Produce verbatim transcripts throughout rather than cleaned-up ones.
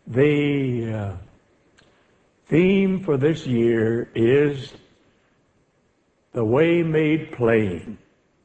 The uh, theme for this year is the way made plain.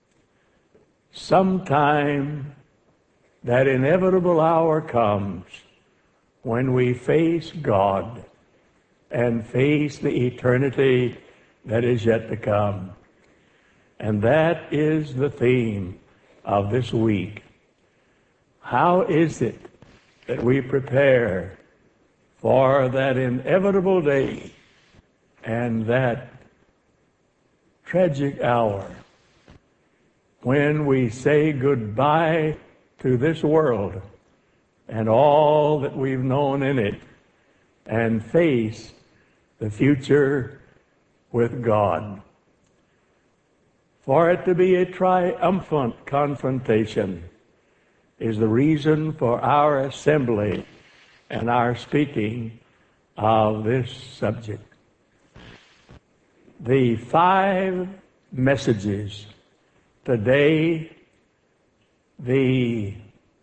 Sometime that inevitable hour comes when we face God and face the eternity that is yet to come. And that is the theme of this week. How is it that we prepare for that inevitable day and that tragic hour when we say goodbye to this world and all that we've known in it and face the future with God? For it to be a triumphant confrontation is the reason for our assembly and our speaking of this subject. The five messages today, the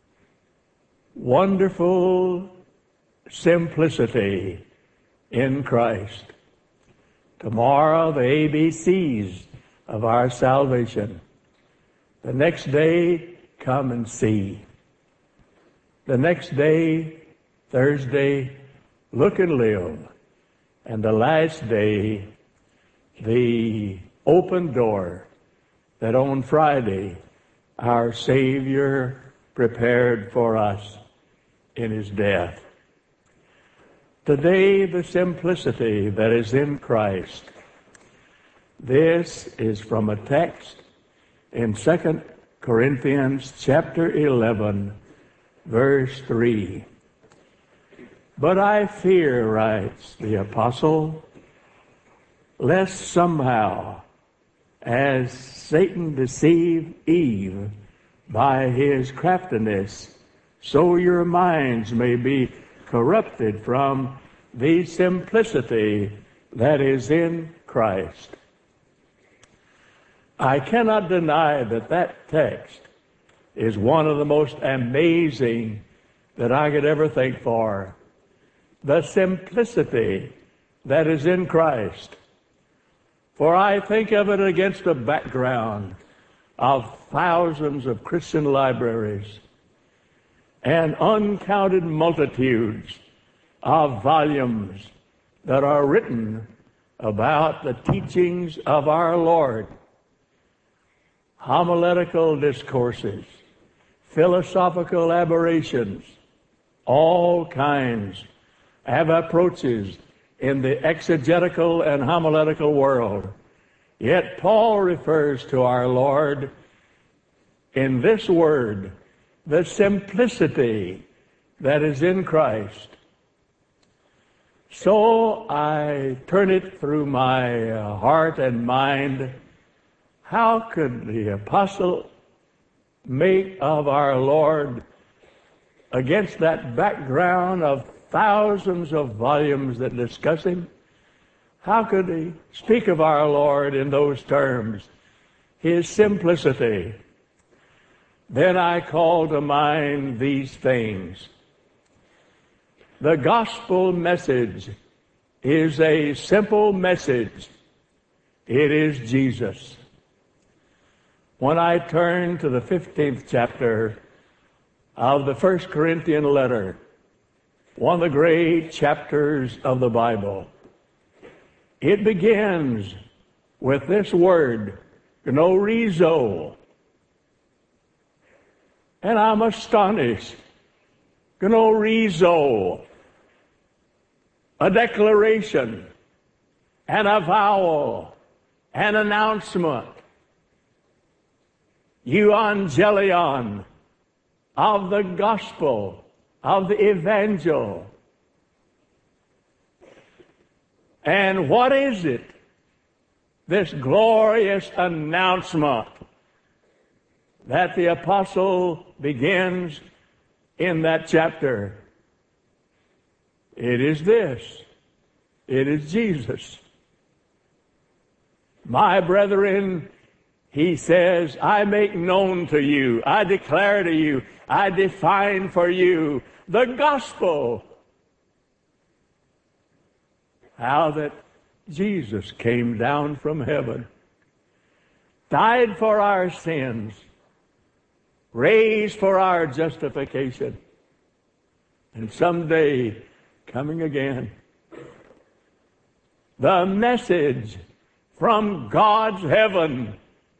wonderful simplicity in Christ. Tomorrow, the A B Cs of our salvation. The next day, come and see. The next day, Thursday, look and live. And the last day, the open door that on Friday our Savior prepared for us in His death. Today, the simplicity that is in Christ. This is from a text in Second Corinthians chapter eleven, verse three. But I fear, writes the apostle, lest somehow, as Satan deceived Eve by his craftiness, so your minds may be corrupted from the simplicity that is in Christ. I cannot deny that that text is one of the most amazing that I could ever think for. The simplicity that is in Christ. For I think of it against a background of thousands of Christian libraries and uncounted multitudes of volumes that are written about the teachings of our Lord. Homiletical discourses, philosophical aberrations, all kinds have approaches in the exegetical and homiletical world. Yet Paul refers to our Lord in this word, the simplicity that is in Christ. So I turn it through my uh, heart and mind. How could the apostle make of our Lord, against that background of thousands of volumes that discuss Him, how could he speak of our Lord in those terms? His simplicity. Then I call to mind these things. The gospel message is a simple message. It is Jesus. When I turn to the fifteenth chapter of the First Corinthian letter, one of the great chapters of the Bible, it begins with this word, gnorizo. And I'm astonished. Gnorizo. A declaration, an avowal, an announcement. Euangelion of the gospel, of the evangel. And what is it? This glorious announcement that the apostle begins in that chapter. It is this. It is Jesus. My brethren, he says, I make known to you, I declare to you, I define for you the gospel how that Jesus came down from heaven, died for our sins, raised for our justification, and someday coming again. The message from God's heaven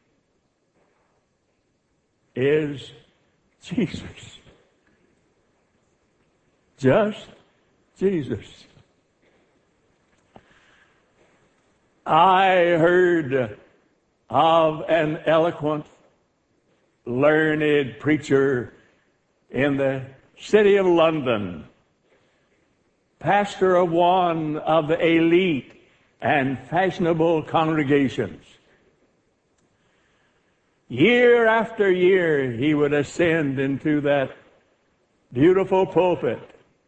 is Jesus. Just Jesus. I heard of an eloquent, learned preacher in the city of London, pastor of one of the elite and fashionable congregations. Year after year, he would ascend into that beautiful pulpit,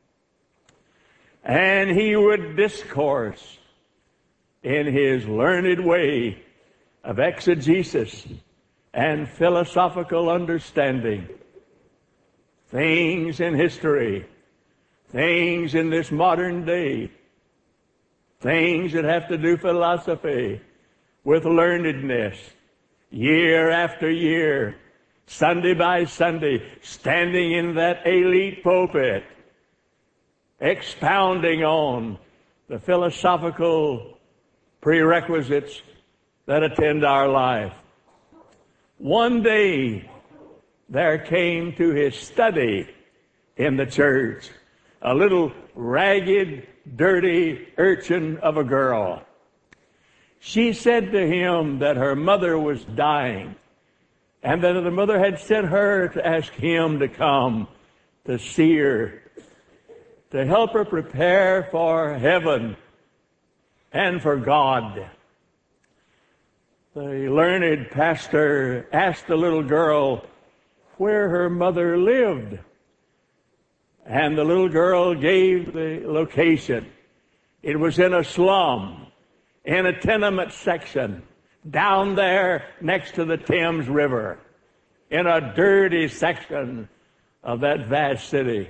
and he would discourse in his learned way of exegesis and philosophical understanding, things in history, things in this modern day, things that have to do philosophy with learnedness, year after year, Sunday by Sunday, standing in that elite pulpit, expounding on the philosophical prerequisites that attend our life. One day, there came to his study in the church a little ragged, dirty urchin of a girl. She said to him that her mother was dying, and that the mother had sent her to ask him to come to see her, to help her prepare for heaven and for God. The learned pastor asked the little girl where her mother lived, and the little girl gave the location. It was in a slum, in a tenement section, down there next to the Thames River, in a dirty section of that vast city.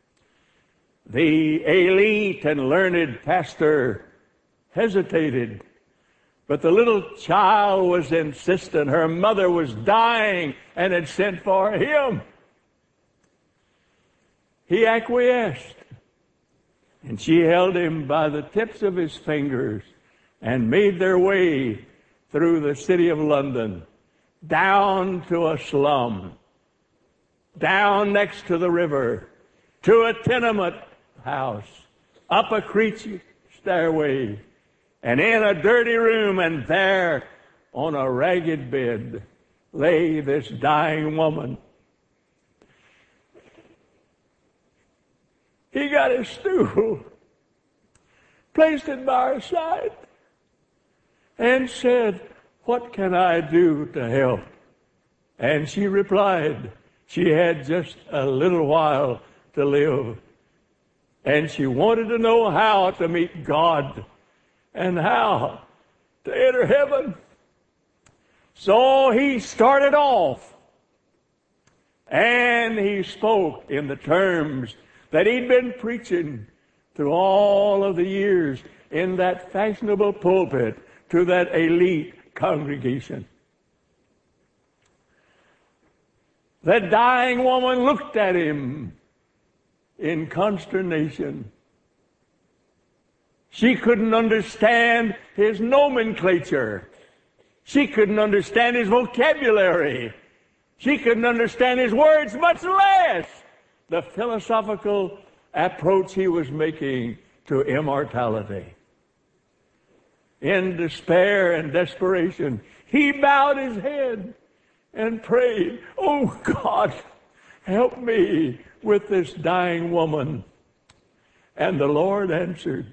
The elite and learned pastor hesitated, but the little child was insistent. Her mother was dying and had sent for him. He acquiesced, and she held him by the tips of his fingers and made their way through the city of London, down to a slum, down next to the river, to a tenement house, up a creaky stairway, and in a dirty room, and there on a ragged bed lay this dying woman. He got his stool, placed it by her side, and said, "What can I do to help?" And she replied, she had just a little while to live, and she wanted to know how to meet God and how to enter heaven. So he started off, and he spoke in the terms that he'd been preaching through all of the years in that fashionable pulpit to that elite congregation. That dying woman looked at him in consternation. She couldn't understand his nomenclature. She couldn't understand his vocabulary. She couldn't understand his words, much less the philosophical approach he was making to immortality. In despair and desperation, he bowed his head and prayed, "Oh God, help me with this dying woman." And the Lord answered.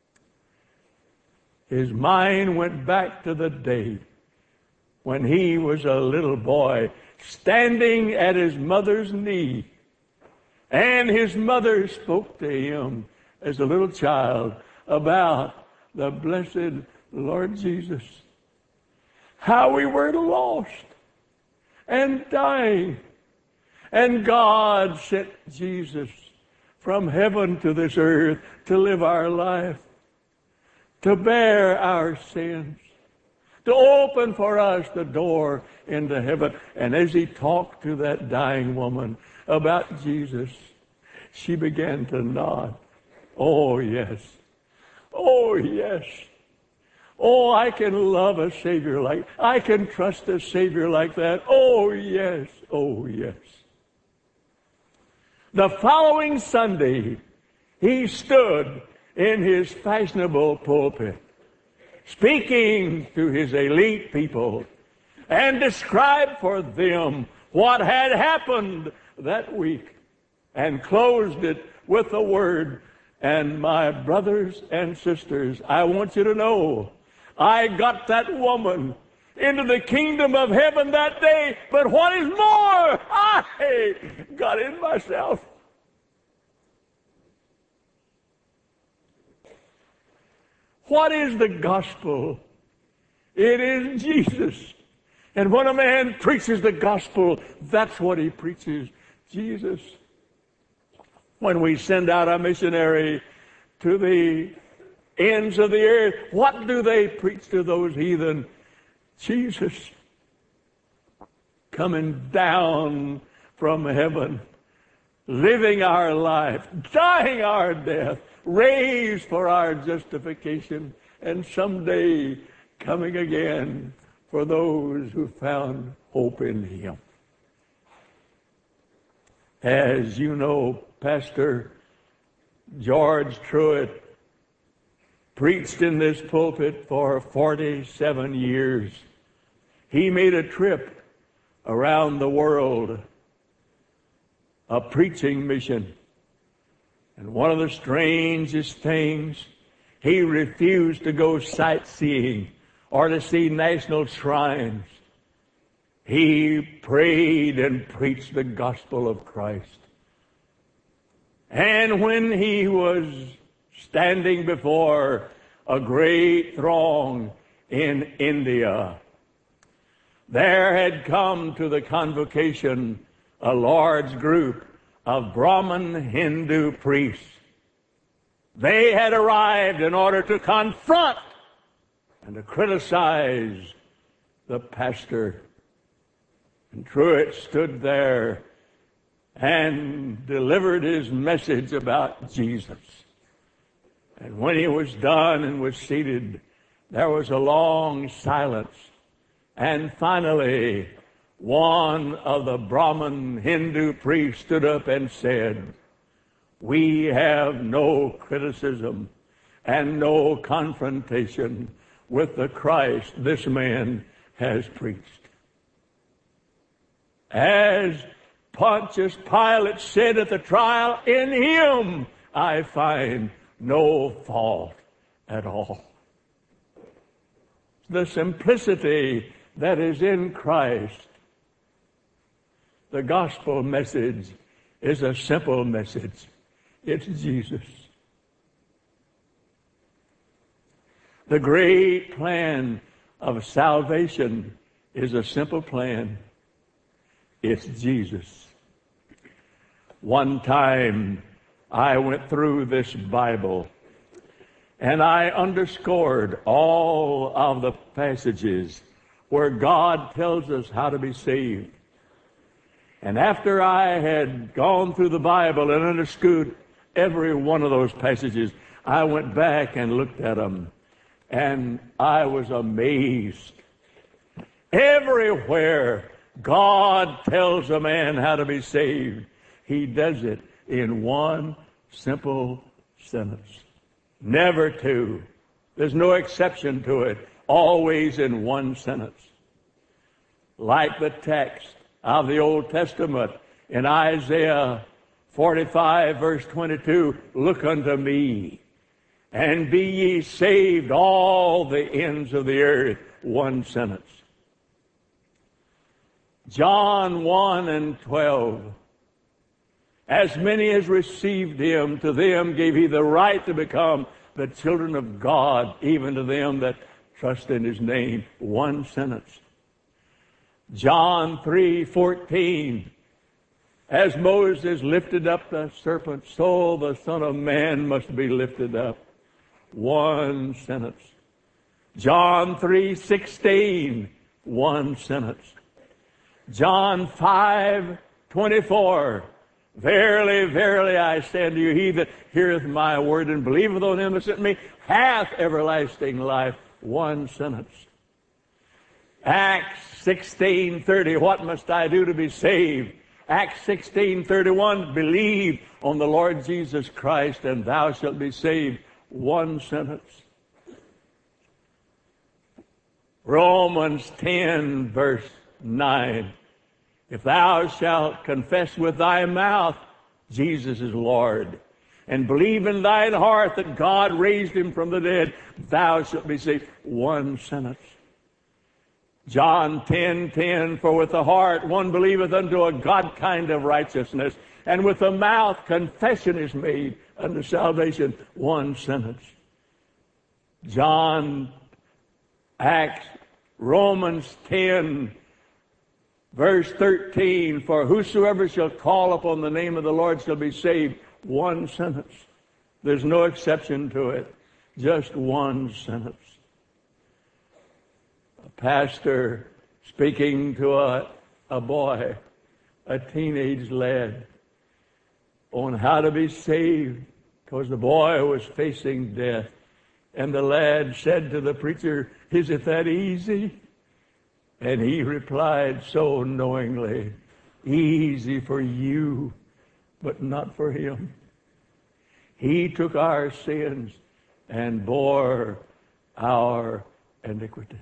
His mind went back to the day when he was a little boy standing at his mother's knee, and his mother spoke to him as a little child about the blessed Lord Jesus, how we were lost and dying, and God sent Jesus from heaven to this earth to live our life. to bear our sins, to open for us the door into heaven. And as he talked to that dying woman about Jesus, she began to nod. Oh, yes. Oh, yes. Oh, I can love a Savior like, I can trust a Savior like that. Oh, yes. Oh, yes. The following Sunday, he stood in his fashionable pulpit, speaking to his elite people, and described for them what had happened that week, and closed it with the word, and my brothers and sisters, I want you to know, I got that woman into the kingdom of heaven that day, but what is more, I got in myself. What is the gospel? It is Jesus. And when a man preaches the gospel, that's what he preaches, Jesus. When we send out a missionary to the ends of the earth, what do they preach to those heathen? Jesus coming down from heaven, living our life, dying our death, raised for our justification, and someday coming again for those who found hope in him. As you know, Pastor George Truett preached in this pulpit for forty-seven years. He made a trip around the world, a preaching mission. And one of the strangest things, he refused to go sightseeing or to see national shrines. He prayed and preached the gospel of Christ. And when he was standing before a great throng in India, there had come to the convocation a large group of Brahmin Hindu priests. They had arrived in order to confront and to criticize the pastor. And Truett stood there and delivered his message about Jesus. And when he was done and was seated, there was a long silence. And finally, one of the Brahmin Hindu priests stood up and said, "We have no criticism and no confrontation with the Christ this man has preached." As Pontius Pilate said at the trial, "In him I find no fault at all." The simplicity that is in Christ. The gospel message is a simple message. It's Jesus. The great plan of salvation is a simple plan. It's Jesus. One time I went through this Bible and I underscored all of the passages where God tells us how to be saved. And after I had gone through the Bible and understood every one of those passages, I went back and looked at them, and I was amazed. Everywhere God tells a man how to be saved, he does it in one simple sentence. Never two. There's no exception to it. Always in one sentence. Like the text of the Old Testament in Isaiah forty-five, verse twenty-two, "Look unto me, and be ye saved all the ends of the earth." One sentence. John one and twelve, "As many as received him, to them gave he the right to become the children of God, even to them that trust in his name." One sentence. John three fourteen, "As Moses lifted up the serpent, so the Son of Man must be lifted up." one sentence. John three sixteen, one sentence. John five twenty-four, verily, verily, I say unto you, he that heareth my word and believeth on him that sent me hath everlasting life, one sentence. Acts sixteen thirty, what must I do to be saved? Acts sixteen thirty-one, believe on the Lord Jesus Christ and thou shalt be saved, one sentence. Romans ten verse nine, if thou shalt confess with thy mouth Jesus is Lord, and believe in thine heart that God raised him from the dead, thou shalt be saved, one sentence. John ten ten, for with the heart one believeth unto a God kind of righteousness, and with the mouth confession is made unto salvation, one sentence. John, Acts, Romans ten, verse thirteen, for whosoever shall call upon the name of the Lord shall be saved, one sentence. There's no exception to it, just one sentence. A pastor speaking to a, a boy, a teenage lad, on how to be saved, because the boy was facing death. And the lad said to the preacher, is it that easy? And he replied so knowingly, easy for you, but not for him. He took our sins and bore our iniquities.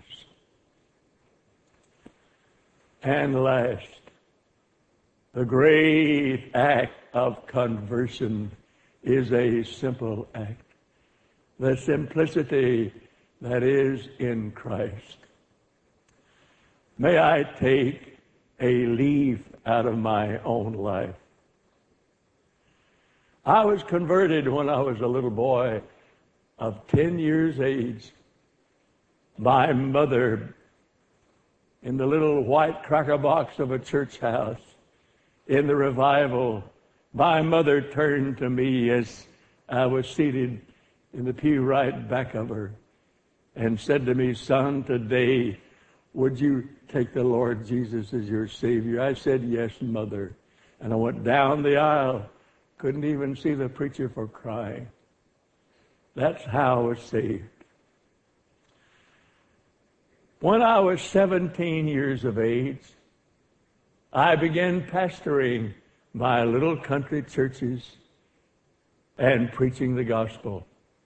And last, the great act of conversion is a simple act. The simplicity that is in Christ. May I take a leaf out of my own life. I was converted when I was a little boy of ten years age. My mother, in the little white cracker box of a church house, in the revival, my mother turned to me as I was seated in the pew right back of her and said to me, son, today, would you take the Lord Jesus as your Savior? I said, yes, Mother. And I went down the aisle, couldn't even see the preacher for crying. That's how I was saved. When I was seventeen years of age, I began pastoring my little country churches and preaching the gospel.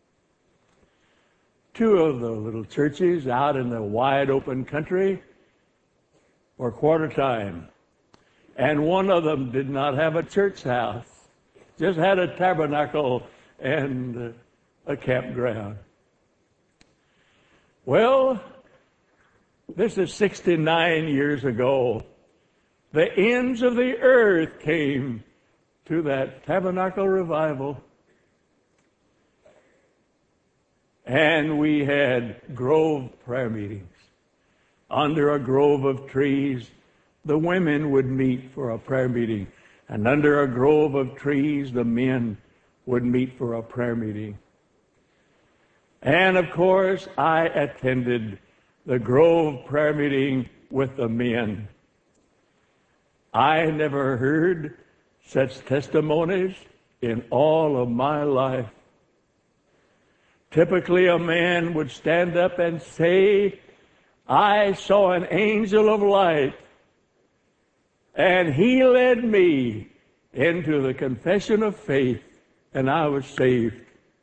Two of the little churches out in the wide open country were quarter time. And one of them did not have a church house, just had a tabernacle and a campground. Well, this is sixty-nine years ago. The ends of the earth came to that tabernacle revival. And we had grove prayer meetings. Under a grove of trees, the women would meet for a prayer meeting. And under a grove of trees, the men would meet for a prayer meeting. And of course, I attended the grove prayer meeting with the men. I never heard such testimonies in all of my life. Typically, a man would stand up and say, I saw an angel of light, and he led me into the confession of faith, and I was saved.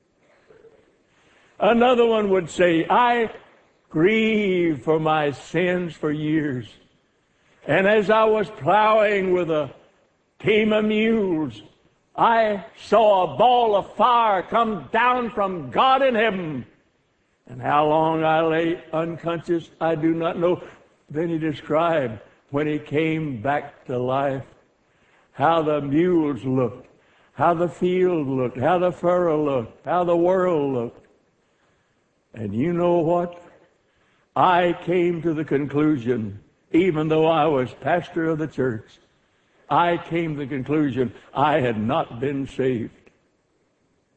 Another one would say, I grieved for my sins for years, and as I was plowing with a team of mules, I saw a ball of fire come down from God in heaven. And how long I lay unconscious, I do not know. Then he described when he came back to life, how the mules looked, how the field looked, how the furrow looked, how the world looked. And you know what? I came to the conclusion, even though I was pastor of the church, I came to the conclusion I had not been saved.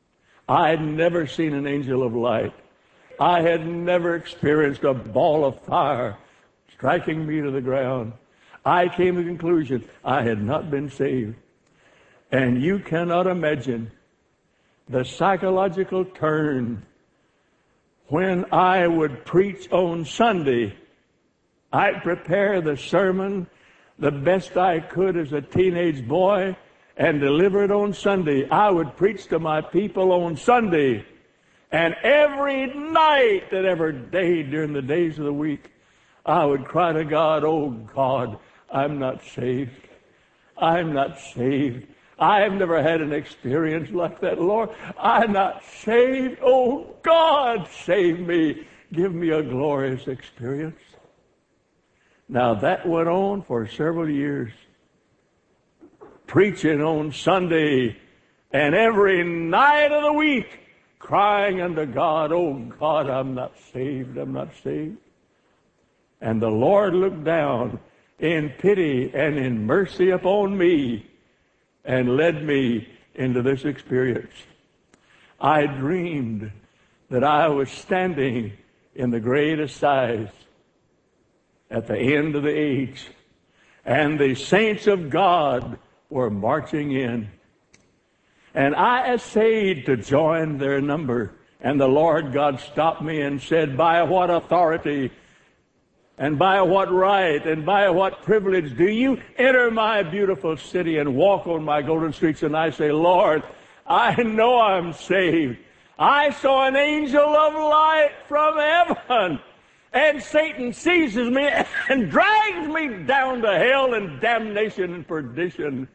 I had never seen an angel of light. I had never experienced a ball of fire striking me to the ground. I came to the conclusion I had not been saved. And you cannot imagine the psychological turn when I would preach on Sunday. I'd prepare the sermon the best I could as a teenage boy and deliver it on Sunday. I would preach to my people on Sunday. And every night and every day during the days of the week, I would cry to God, oh God, I'm not saved. I'm not saved. I have never had an experience like that, Lord. I'm not saved. Oh God, save me. Give me a glorious experience. Now that went on for several years. Preaching on Sunday and every night of the week, crying unto God, oh God, I'm not saved, I'm not saved. And the Lord looked down in pity and in mercy upon me and led me into this experience. I dreamed that I was standing in the great assize at the end of the age, and the saints of God were marching in. And I essayed to join their number, and the Lord God stopped me and said, by what authority and by what right and by what privilege do you enter my beautiful city and walk on my golden streets? And I say, Lord, I know I'm saved. I saw an angel of light from heaven, and Satan seizes me and drags me down to hell and damnation and perdition.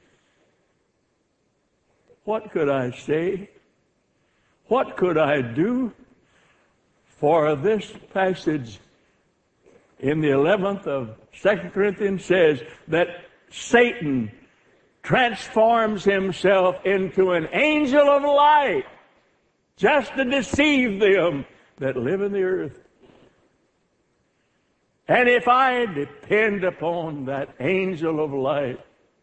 What could I say? What could I do? For this passage in the eleventh of Second Corinthians says that Satan transforms himself into an angel of light just to deceive them that live in the earth. And if I depend upon that angel of light,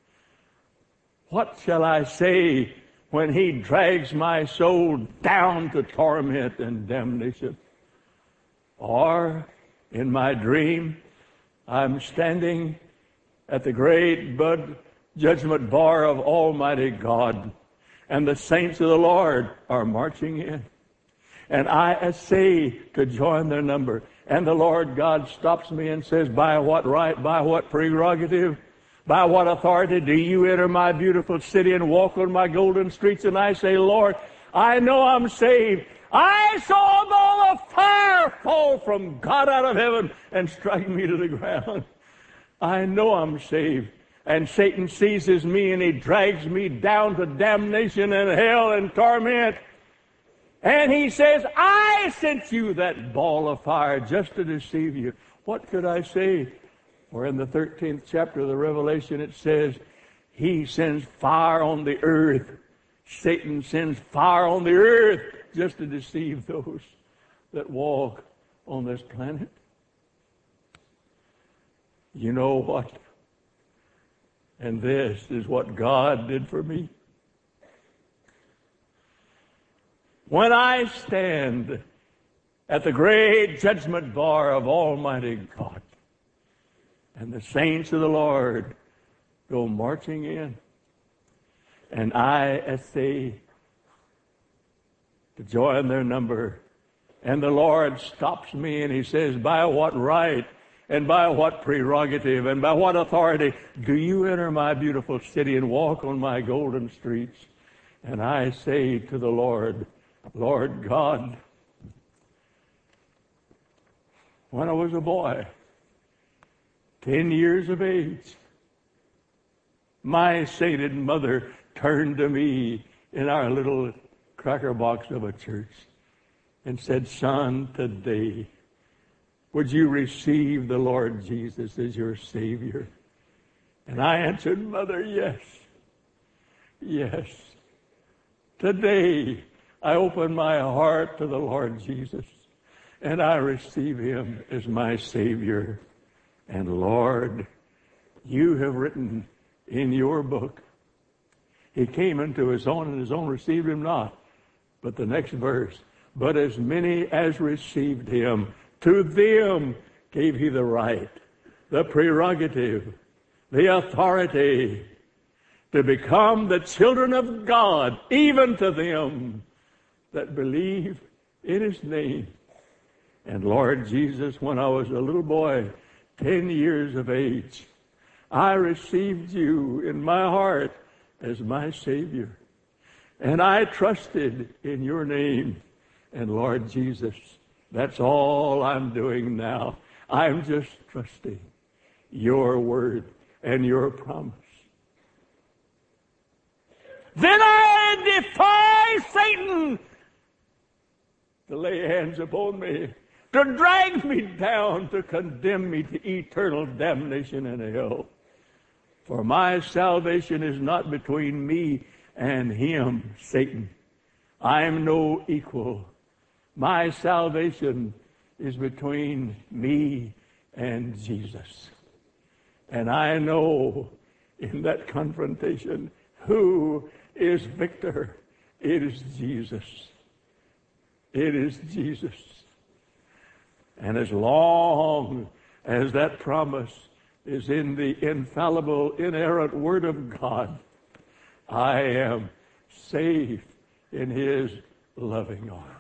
what shall I say when he drags my soul down to torment and damnation? Or, in my dream, I'm standing at the great bud judgment bar of Almighty God, and the saints of the Lord are marching in. And I essay to join their number. And the Lord God stops me and says, by what right, by what prerogative, by what authority do you enter my beautiful city and walk on my golden streets? And I say, Lord, I know I'm saved. I saw a ball of fire fall from God out of heaven and strike me to the ground. I know I'm saved. And Satan seizes me and he drags me down to damnation and hell and torment. And he says, I sent you that ball of fire just to deceive you. What could I say? For in the thirteenth chapter of the Revelation it says, he sends fire on the earth. Satan sends fire on the earth just to deceive those that walk on this planet. You know what? And this is what God did for me. When I stand at the great judgment bar of Almighty God, and the saints of the Lord go marching in, and I essay to join their number, and the Lord stops me and he says, by what right and by what prerogative and by what authority do you enter my beautiful city and walk on my golden streets? And I say to the Lord, Lord God, when I was a boy, ten years of age, my sainted mother turned to me in our little cracker box of a church and said, son, today, would you receive the Lord Jesus as your Savior? And I answered, Mother, yes, yes. Today, I open my heart to the Lord Jesus, and I receive him as my Savior. And Lord, you have written in your book, he came into his own, and his own received him not. But the next verse, but as many as received him, to them gave he the right, the prerogative, the authority to become the children of God, even to them that believe in his name. And Lord Jesus, when I was a little boy, ten years of age, I received you in my heart as my Savior. And I trusted in your name. And Lord Jesus, that's all I'm doing now. I'm just trusting your word and your promise. Then I defy Satan to lay hands upon me, to drag me down, to condemn me to eternal damnation in hell. For my salvation is not between me and him, Satan. I am no equal. My salvation is between me and Jesus. And I know in that confrontation who is victor. It is Jesus. It is Jesus. And as long as that promise is in the infallible, inerrant Word of God, I am safe in his loving arms.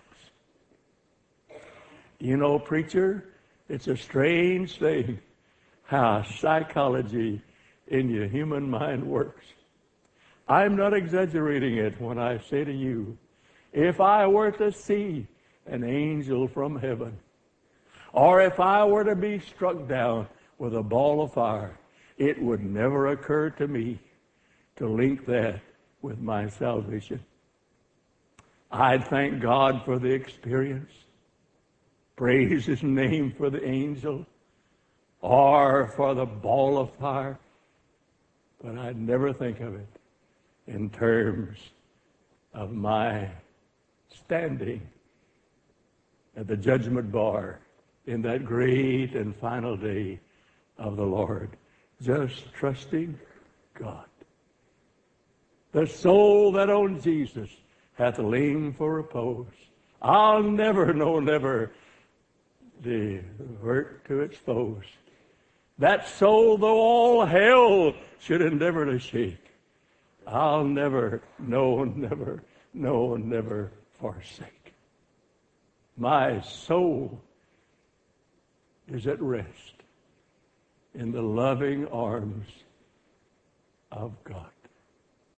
You know, preacher, it's a strange thing how psychology in your human mind works. I'm not exaggerating it when I say to you, if I were to see an angel from heaven, or if I were to be struck down with a ball of fire, it would never occur to me to link that with my salvation. I'd thank God for the experience, praise his name for the angel, or for the ball of fire, but I'd never think of it in terms of my standing at the judgment bar in that great and final day of the Lord, just trusting God. The soul that owns Jesus hath lain for repose. I'll never, no, never divert to its foes. That soul, though all hell should endeavor to shake, I'll never, no, never, no, never forsake. My soul is at rest in the loving arms of God.